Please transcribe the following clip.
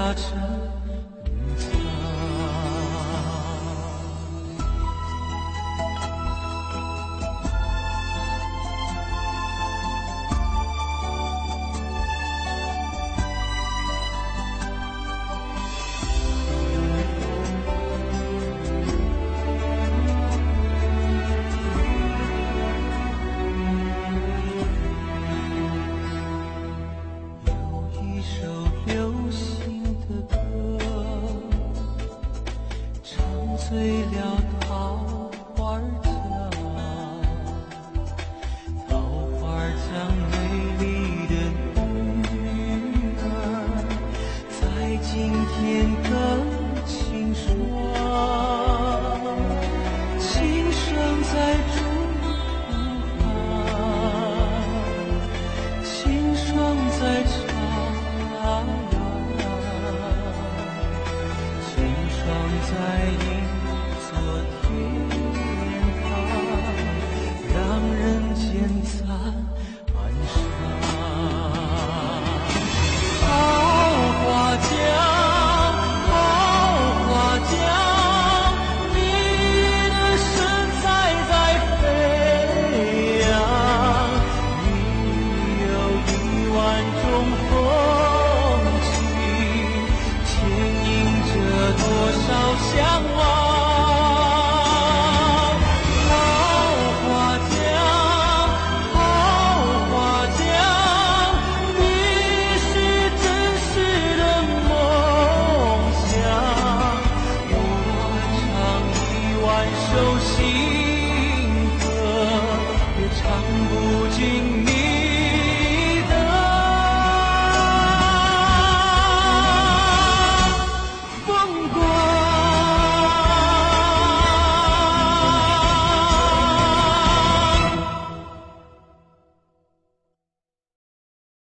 沙尘藏。醉了桃花江，桃花江美丽的女儿，在今天更清爽，琴声在竹旁，清霜在唱，清霜在吟。做天堂，让人间赞安详。桃花江，桃花江，你的身在飞扬，你有1万种风情，牵引着多少向往。首情歌也唱不尽。